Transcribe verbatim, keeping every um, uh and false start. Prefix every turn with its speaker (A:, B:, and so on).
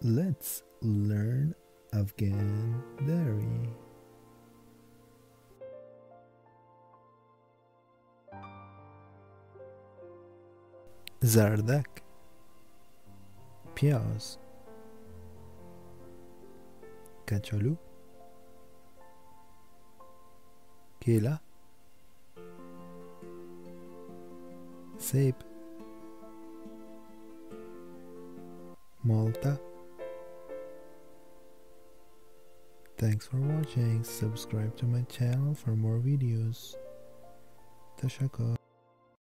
A: Let's learn Afghan dairy. زردک، پیاز، کچالو، کیلا، سیب، مالتا. Thanks for watching. Subscribe to my channel for more videos. تشکر.